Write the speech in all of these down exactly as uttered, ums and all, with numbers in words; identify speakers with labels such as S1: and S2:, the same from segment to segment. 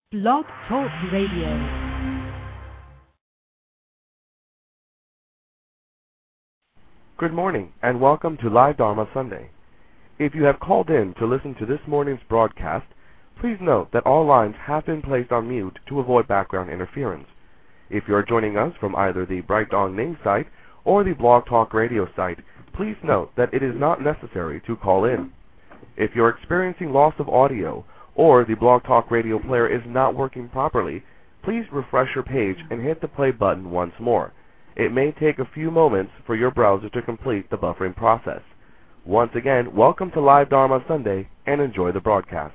S1: Blog Talk Radio.
S2: Good morning, and welcome to Live Dharma Sunday. If you have called in to listen to this morning's broadcast, please note that all lines have been placed on mute to avoid background interference. If you are joining us from either the Bright Dawn main site or the Blog Talk Radio site, please note that it is not necessary to call in. If you're experiencing loss of audio or the Blog Talk Radio player is not working properly, please refresh your page and hit the play button once more. It may take a few moments for your browser to complete the buffering process. Once again, welcome to Live Dharma Sunday, and enjoy the broadcast.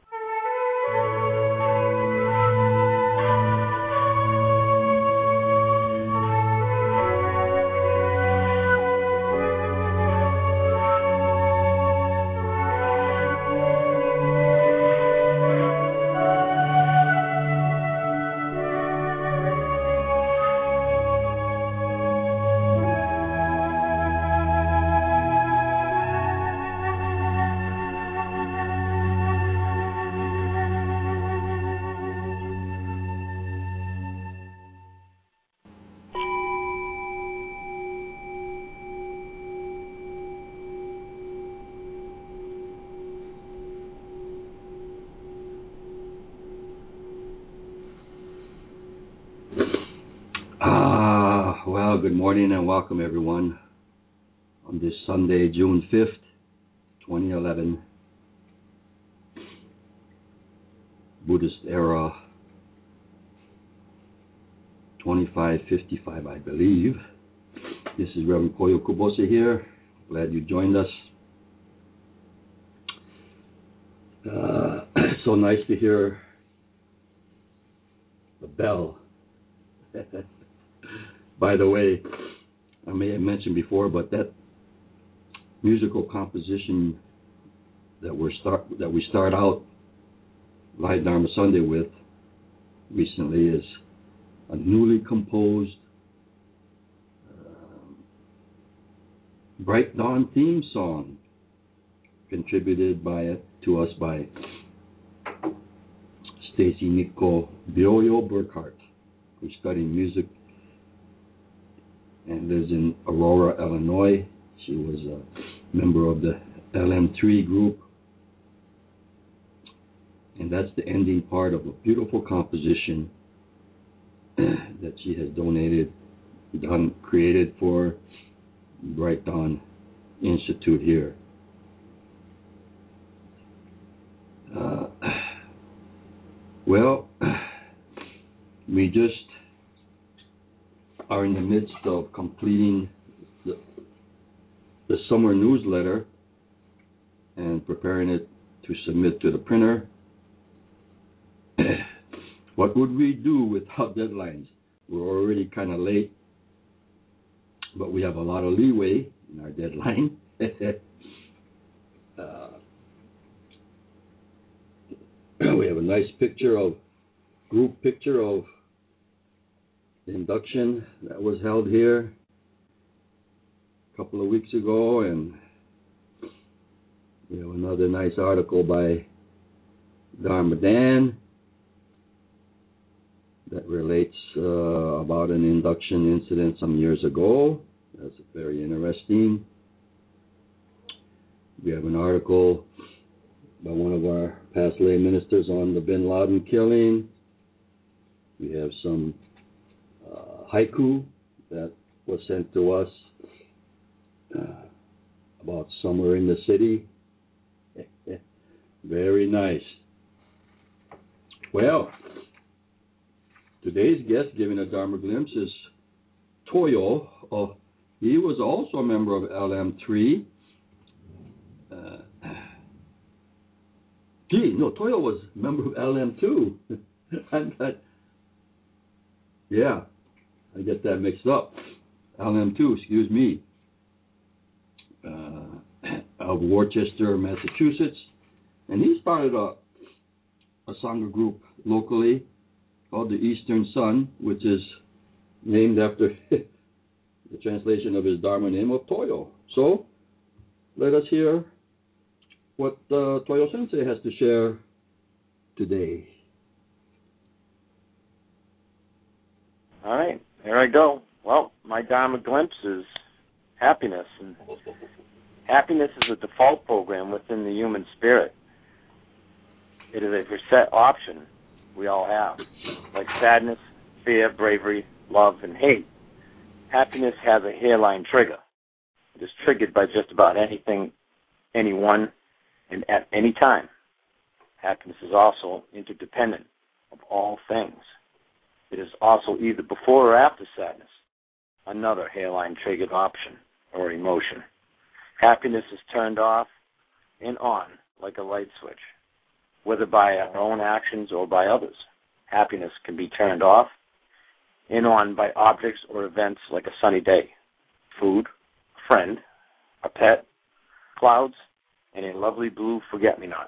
S3: Good morning and welcome everyone on this Sunday, June fifth, twenty eleven, Buddhist era twenty-five fifty-five, I believe. This is Reverend Koyo Kubose here. Glad you joined us. Uh, so nice to hear the bell. By the way, I may have mentioned before, but that musical composition that we start that we start out Live Dharma Sunday with recently is a newly composed uh, Bright Dawn theme song, contributed by to us by Stacy Nico Bioyo Burkhart, who studied music and lives in Aurora, Illinois. She was a member of the L M three group. And that's the ending part of a beautiful composition that she has donated, done, created for Bright Dawn Institute here. Uh, well, we just are in the midst of completing the, the summer newsletter and preparing it to submit to the printer. What would we do without deadlines? We're already kind of late, but we have a lot of leeway in our deadline. uh, we have a nice picture of, group picture of the induction that was held here a couple of weeks ago, and you know, another nice article by Dharma Dan that relates uh, about an induction incident some years ago. That's very interesting. We have an article by one of our past lay ministers on the Bin Laden killing. We have some Uh, haiku that was sent to us uh, about somewhere in the city. Very nice. Well, today's guest giving a Dharma glimpse is Toyo. Oh, he was also a member of L M three. Uh, gee, no, Toyo was a member of L M two. and that, yeah. I get that mixed up. L M two, excuse me, uh, of Worcester, Massachusetts. And he started a, a Sangha group locally called the Eastern Sun, which is named after the translation of his Dharma name of Toyo. So let us hear what uh, Toyo Sensei has to share today.
S4: All right, there I go. Well, my Dharma glimpse is happiness. And happiness is a default program within the human spirit. It is a preset option we all have. Like sadness, fear, bravery, love, and hate, happiness has a hairline trigger. It is triggered by just about anything, anyone, and at any time. Happiness is also interdependent of all things. It is also either before or after sadness, another hairline triggered option or emotion. Happiness is turned off and on like a light switch, whether by our own actions or by others. Happiness can be turned off and on by objects or events like a sunny day, food, a friend, a pet, clouds, and a lovely blue forget-me-not.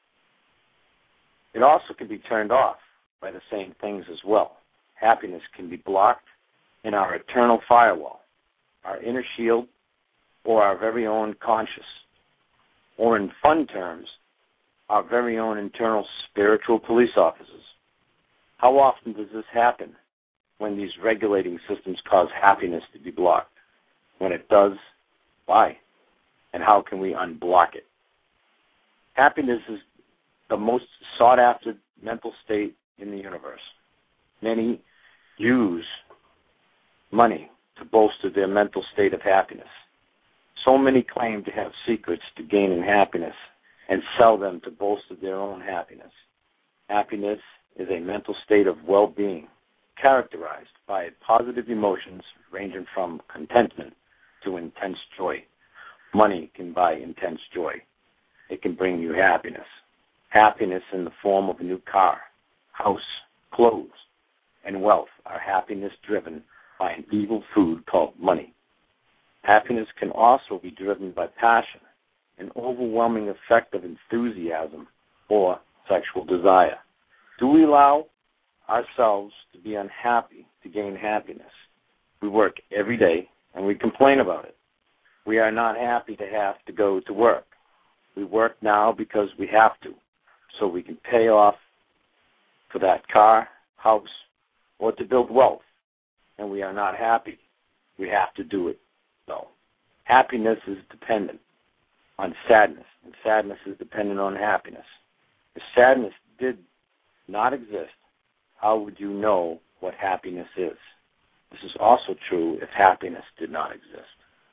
S4: It also can be turned off by the same things as well. Happiness can be blocked in our eternal firewall, our inner shield, or our very own conscious, or in fun terms, our very own internal spiritual police officers. How often does this happen when these regulating systems cause happiness to be blocked? When it does, why? And how can we unblock it? Happiness is the most sought-after mental state in the universe. Many use money to bolster their mental state of happiness. So many claim to have secrets to gaining happiness and sell them to bolster their own happiness. Happiness is a mental state of well-being characterized by positive emotions ranging from contentment to intense joy. Money can buy intense joy. It can bring you happiness. Happiness in the form of a new car, house, clothes, and wealth are happiness driven by an evil food called money. Happiness can also be driven by passion, an overwhelming effect of enthusiasm or sexual desire. Do we allow ourselves to be unhappy to gain happiness? We work every day and we complain about it. We are not happy to have to go to work. We work now because we have to, so we can pay off for that car, house, or to build wealth. And we are not happy. We have to do it, though. Happiness is dependent on sadness, and sadness is dependent on happiness. If sadness did not exist, how would you know what happiness is? This is also true if happiness did not exist.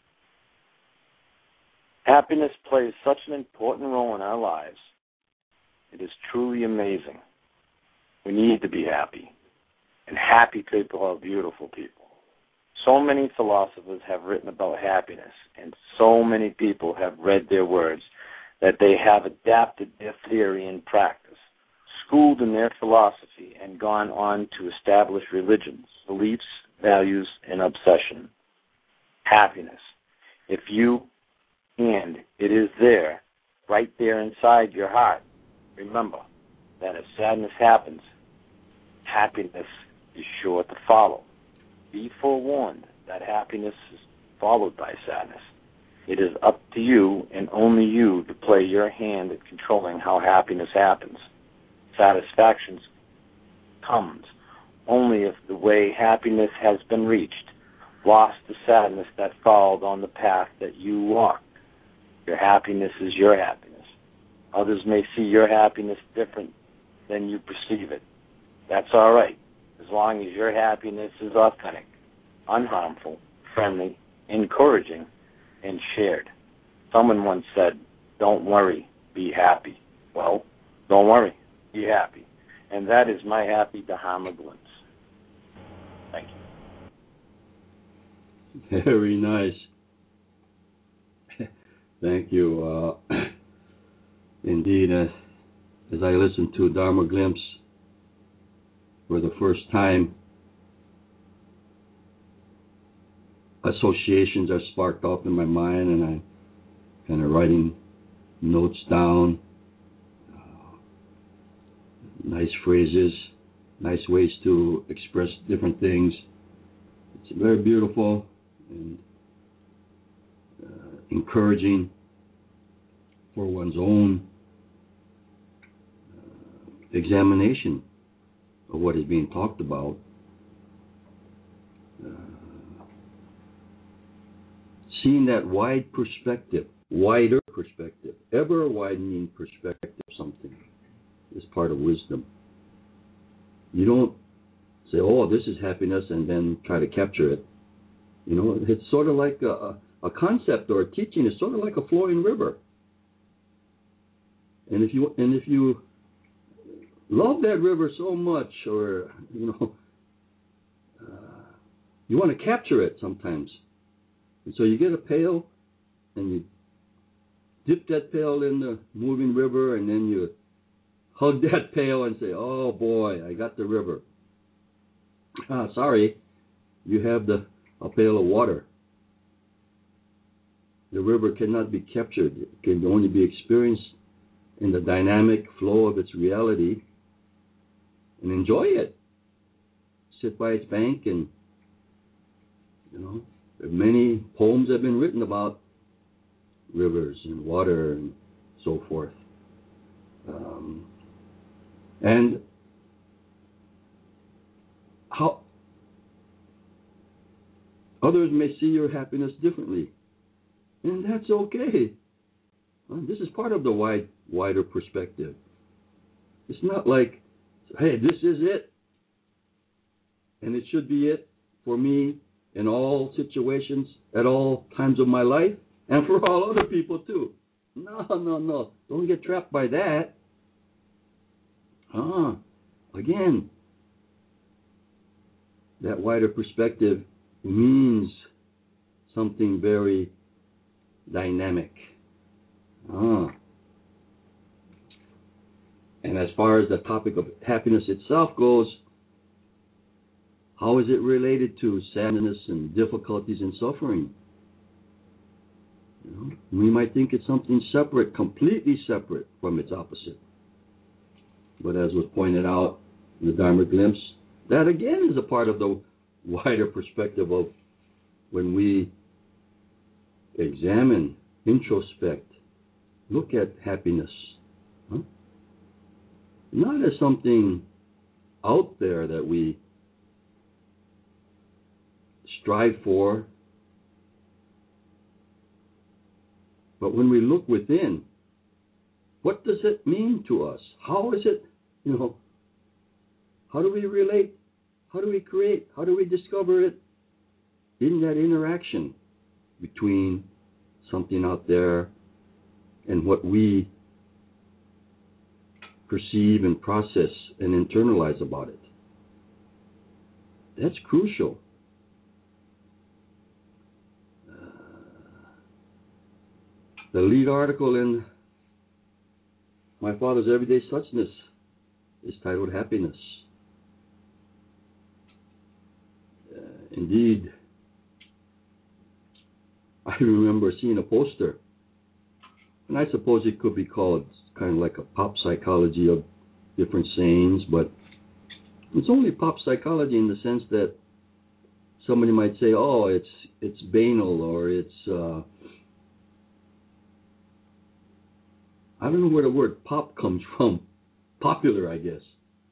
S4: Happiness plays such an important role in our lives. It is truly amazing. We need to be happy. And happy people are beautiful people. So many philosophers have written about happiness, and so many people have read their words that they have adapted their theory in practice, schooled in their philosophy, and gone on to establish religions, beliefs, values, and obsession. Happiness. If you and it is there, right there inside your heart, remember that if sadness happens, happiness is sure to follow. Be forewarned that happiness is followed by sadness. It is up to you and only you to play your hand at controlling how happiness happens. Satisfaction comes only if the way happiness has been reached lost the sadness that followed on the path that you walked. Your happiness is your happiness. Others may see your happiness different than you perceive it. That's all right, as long as your happiness is authentic, unharmful, friendly, encouraging, and shared. Someone once said, don't worry, be happy. Well, don't worry, be happy. And that is my happy Dharma glimpse. Thank
S3: you. Very nice. Thank you. Uh, indeed, uh, as I listened to Dharma glimpse for the first time, associations are sparked off in my mind, and I'm kind of writing notes down, uh, nice phrases, nice ways to express different things. It's very beautiful and uh, encouraging for one's own uh, examination of what is being talked about. uh, seeing that wide perspective, wider perspective, ever widening perspective of something is part of wisdom. You don't say, oh, this is happiness, and then try to capture it. You know, it's sort of like a, a concept or a teaching is sort of like a flowing river. And if you and if you love that river so much, or you know, uh, you want to capture it sometimes, and so you get a pail and you dip that pail in the moving river, and then you hug that pail and say, "Oh boy, I got the river." Ah, sorry, you have the a pail of water. The river cannot be captured; it can only be experienced in the dynamic flow of its reality, and enjoy it. Sit by its bank, and you know, many poems have been written about rivers and water and so forth. Um, and how others may see your happiness differently, and that's okay. This is part of the wide, wider perspective. It's not like, hey, this is it, and it should be it for me in all situations, at all times of my life, and for all other people too. No, no, no. Don't get trapped by that. Ah, again, that wider perspective means something very dynamic. Ah. And as far as the topic of happiness itself goes, how is it related to sadness and difficulties and suffering? You know, we might think it's something separate, completely separate from its opposite. But as was pointed out in the Dharma glimpse, that again is a part of the wider perspective of when we examine, introspect, look at happiness. Huh? Not as something out there that we strive for, but when we look within, what does it mean to us? How is it, you know, how do we relate? How do we create? How do we discover it in that interaction between something out there and what we perceive and process and internalize about it? That's crucial. The lead article in My Father's Everyday Suchness is titled Happiness. Uh, indeed, I remember seeing a poster, and I suppose it could be called kind of like a pop psychology of different sayings, but it's only pop psychology in the sense that somebody might say, oh, it's it's banal, or it's uh, I don't know where the word pop comes from. Popular, I guess.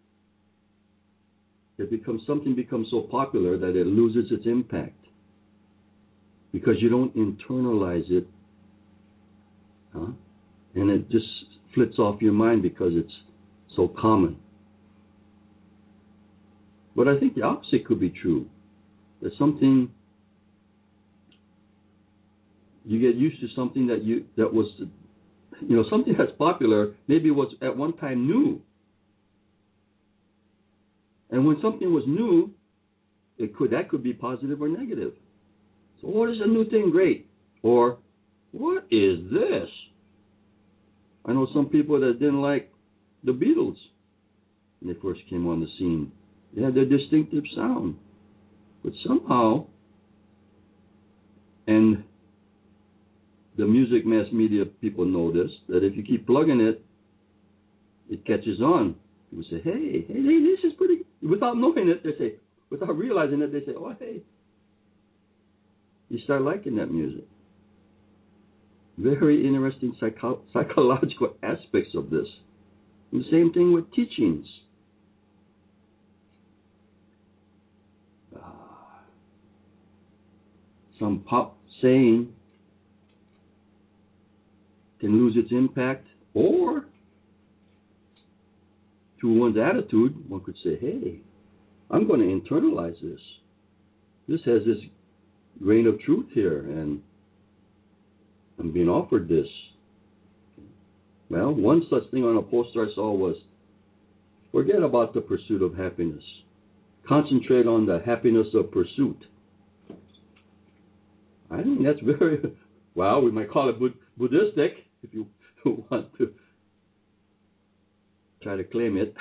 S3: It becomes something becomes so popular that it loses its impact because you don't internalize it, huh? And it just flits off your mind because it's so common. But I think the opposite could be true. That something you get used to something that you that was. You know, something that's popular maybe was at one time new. And when something was new, it could that could be positive or negative. So what is a new thing? Great. Or what is this? I know some people that didn't like the Beatles when they first came on the scene. They had their distinctive sound. But somehow, and the music mass media people know this, that if you keep plugging it, it catches on. People say, hey, hey, hey, this is pretty good. Without knowing it, they say, without realizing it, they say, oh, hey. You start liking that music. Very interesting psycho- psychological aspects of this. And the same thing with teachings. Uh, some pop saying can lose its impact, or through one's attitude, one could say, hey, I'm going to internalize this. This has this grain of truth here, and I'm being offered this. Well, one such thing on a poster I saw was, forget about the pursuit of happiness. Concentrate on the happiness of pursuit. I think that's very, well, we might call it Bud- Buddhistic, if you want to try to claim it.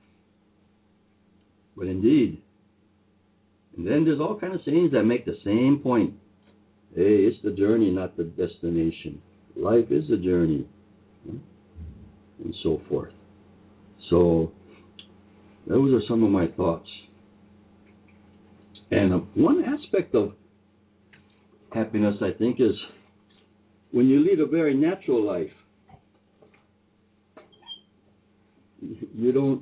S3: But indeed. And then there's all kinds of sayings that make the same point. Hey, it's the journey, not the destination. Life is a journey. And so forth. So, those are some of my thoughts. And uh, one aspect of happiness, I think, is when you lead a very natural life, you don't,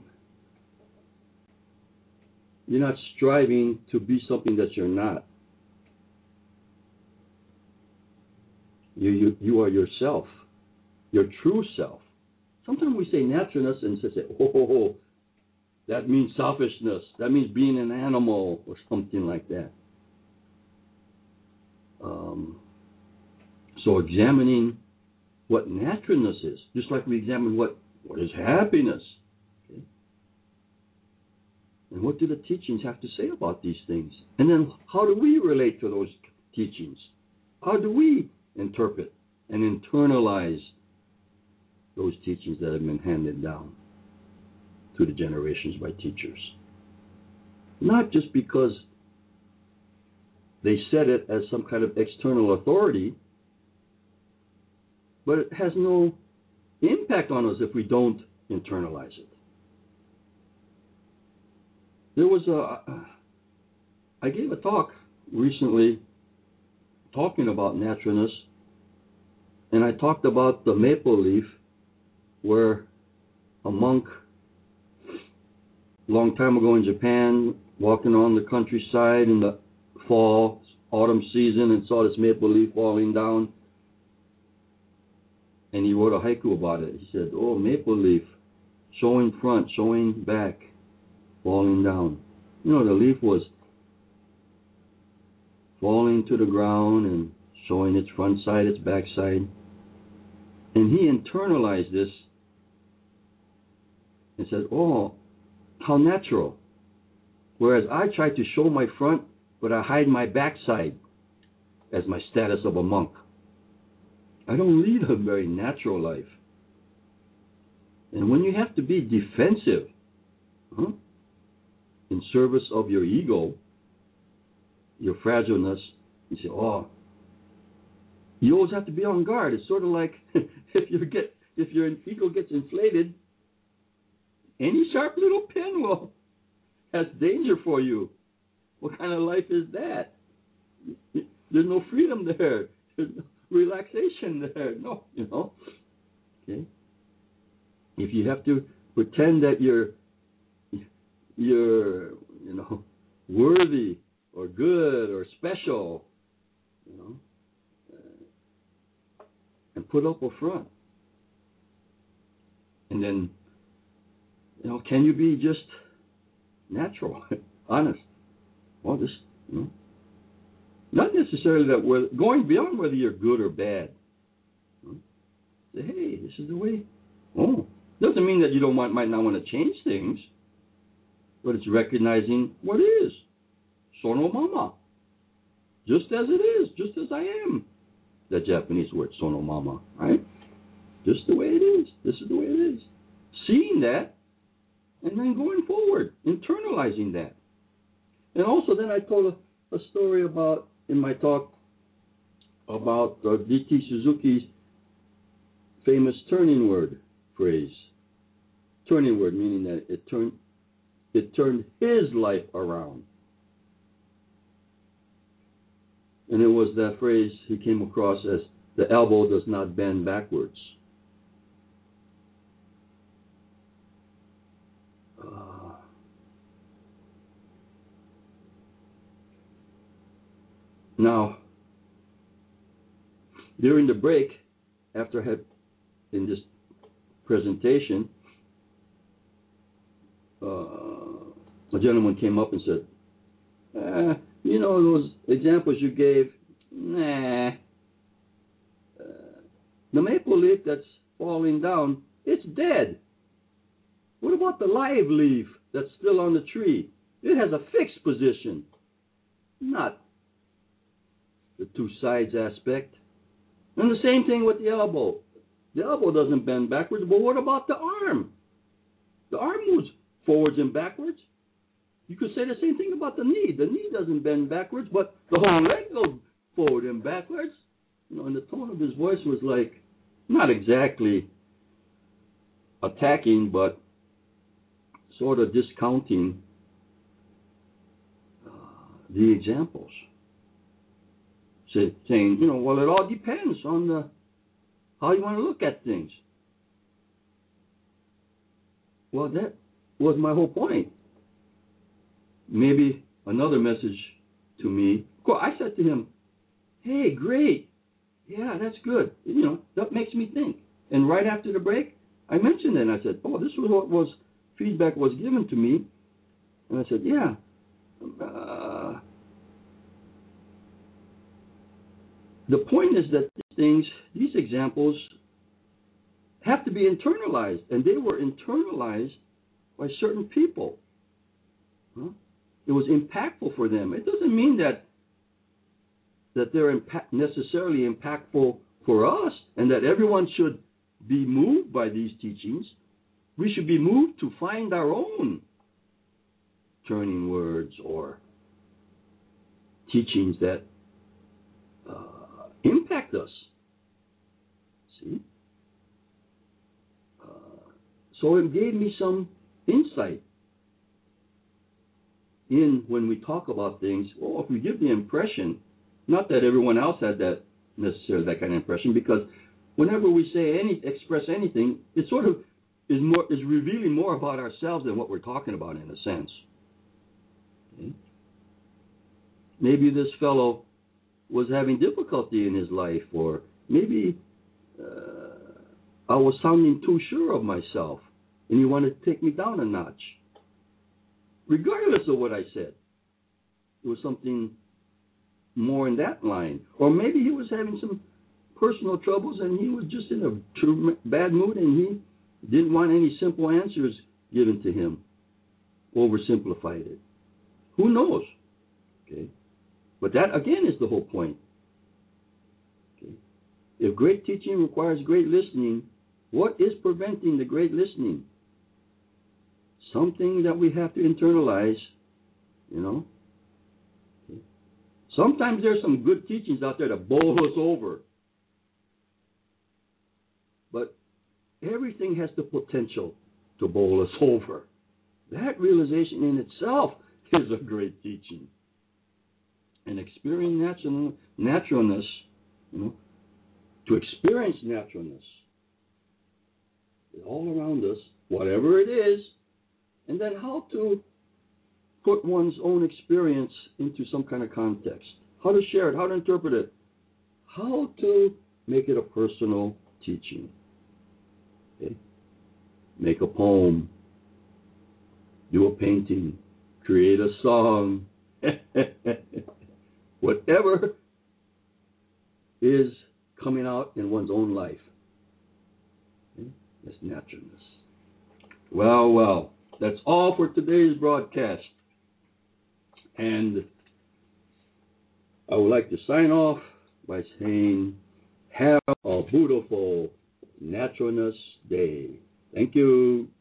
S3: you're not striving to be something that you're not. You, you, you are yourself, your true self. Sometimes we say naturalness and say, oh, oh, oh, that means selfishness. That means being an animal or something like that. Um, so examining what naturalness is, just like we examine what, what is happiness. Okay? And what do the teachings have to say about these things? And then how do we relate to those teachings? How do we interpret and internalize those teachings that have been handed down through the generations by teachers? Not just because they said it as some kind of external authority, but it has no impact on us if we don't internalize it. There was a, I gave a talk recently talking about naturalness, and I talked about the maple leaf, where a monk, a long time ago in Japan, walking on the countryside in the fall, autumn season, and saw this maple leaf falling down. And he wrote a haiku about it. He said, oh, maple leaf, showing front, showing back, falling down. You know, the leaf was falling to the ground and showing its front side, its back side. And he internalized this and said, oh, how natural. Whereas I try to show my front, but I hide my backside as my status of a monk. I don't lead a very natural life. And when you have to be defensive, huh, in service of your ego, your fragileness, you say, oh, you always have to be on guard. It's sort of like if you get if your ego gets inflated, any sharp little pin will has danger for you. What kind of life is that? There's no freedom there. There's no relaxation there. No, you know. Okay. If you have to pretend that you're you're you know worthy or good or special, you know, uh, and put up a front, and then you know, can you be just natural, honest? Well, this, you know, not necessarily that we're going beyond whether you're good or bad. You know, say, hey, this is the way. Oh, doesn't mean that you don't want, might not want to change things, but it's recognizing what is. Sono mama. Just as it is, just as I am. The Japanese word, sono mama, right? Just the way it is. This is the way it is. Seeing that, and then going forward, internalizing that. And also then I told a, a story about, in my talk, about uh, D T Suzuki's famous turning word phrase. Turning word, meaning that it turned, it turned his life around. And it was that phrase he came across as, the elbow does not bend backwards. Uh, now, during the break, after I had in this presentation, uh, a gentleman came up and said, uh, you know, those examples you gave, nah. Uh, the maple leaf that's falling down, it's dead. What about the live leaf that's still on the tree? It has a fixed position, not the two sides aspect. And the same thing with the elbow. The elbow doesn't bend backwards, but what about the arm? The arm moves forwards and backwards. You could say the same thing about the knee. The knee doesn't bend backwards, but the whole leg goes forward and backwards. You know, and the tone of his voice was like, not exactly attacking, but sort of discounting uh, the examples. Saying, you know, well, it all depends on the how you want to look at things. Well, that was my whole point. Maybe another message to me. Well, I said to him, hey, great. Yeah, that's good. You know, that makes me think. And right after the break, I mentioned it, and I said, oh, this was what was feedback was given to me. And I said, yeah. Uh, the point is that these things, these examples, have to be internalized, and they were internalized by certain people. Huh? It was impactful for them. It doesn't mean that that they're impact, necessarily impactful for us, and that everyone should be moved by these teachings. We should be moved to find our own turning words or teachings that uh, impact us. See? Uh, so it gave me some insight in when we talk about things. Oh, if we give the impression, not that everyone else had that necessarily that kind of impression, because whenever we say any, express anything, it sort of is more is revealing more about ourselves than what we're talking about in a sense. Okay? Maybe this fellow was having difficulty in his life, or maybe uh, I was sounding too sure of myself, and he wanted to take me down a notch. Regardless of what I said, it was something more in that line. Or maybe he was having some personal troubles and he was just in a true bad mood and he didn't want any simple answers given to him. Oversimplified it. Who knows? Okay. But that, again, is the whole point. Okay. If great teaching requires great listening, what is preventing the great listening? Something that we have to internalize, you know. Okay. Sometimes there's some good teachings out there that bowl us over. But everything has the potential to bowl us over. That realization in itself is a great teaching. And experiencing natural, naturalness, you know, to experience naturalness is all around us, whatever it is, and then how to put one's own experience into some kind of context, how to share it, how to interpret it, how to make it a personal teaching. Okay? Make a poem, do a painting, create a song, whatever is coming out in one's own life. Okay? That's naturalness. Well, well, that's all for today's broadcast. And I would like to sign off by saying, have a beautiful Naturalness Day. Thank you.